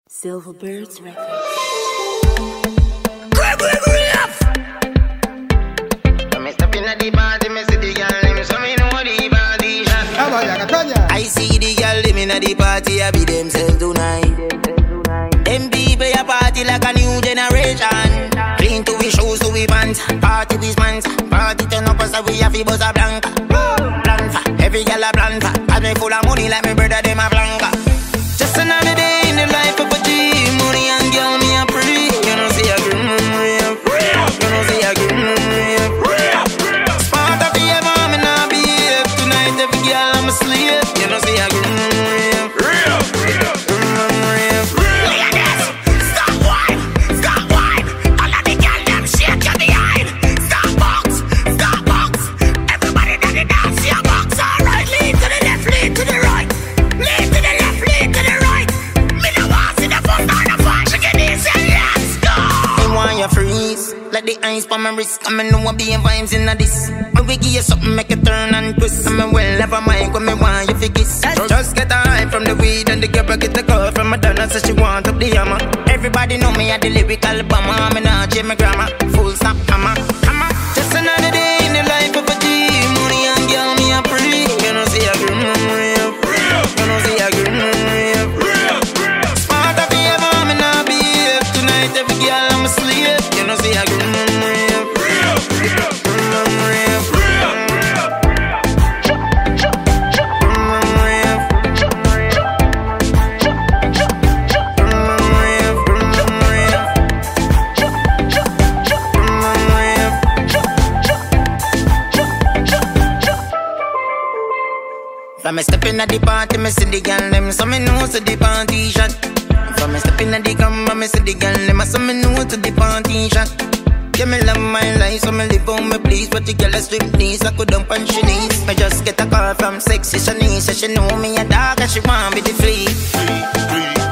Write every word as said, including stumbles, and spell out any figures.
Silverbirds Records. Grab, grab, grab! Me step in at the party, me see the girl, them so me know the party shot. I see the girl, them in at the party, I be themselves tonight. Them people a party like a new generation. Clean to we shoes, to we pants, party we pants. Party turn up, so we have to buzz a blanca. Blanca, every girl a blanca. Got me full of money like me brother, them a blanca. Just another day in the life of a G. Money and girl, me a pre. You know see a girl, real. You know see a girl, real. Smart of the ever, me not behave. Tonight every girl I'm a slave. You know see a girl, real. Real, real, real. Look at this. Stop wine, stop wine. All of the girl them shake your behind. Stop box, stop box. Everybody that the dance, your box. Alright, lean to the left, lean to the right. Lean to the left, lean to the right. Me no want see the first or the first. She get this and let's go. Me want you freeze, like the ice on my wrist. I me know I be in vibes in this. When we give you something, make it turn and twist. I me well have a mic when me want you fi kiss. Just get a high from the weed and the girl get the call from Madonna, so she want up the hammer. Everybody know me at the lyrical bomber. Me not change my grammar, full stop hammer, hammer. Just another day in the life of a G. Money and girl, me a pre. You know see a girl, real. You know see a girl, real. Smart of the ever, me not behave. Tonight every girl I'm a slave. You know see a girl, real. Real, real. From me stepping at the party, me see the girl them, so me know to the party shot. From me stepping at the camera, me see the girl them, so me know to the party shot. Yeah, me love my life, so me live on me please. But the girl a strip knees, I could dump on she knees. Me just get a call from sexy Shanice, so she know me a dog and she want me to flee.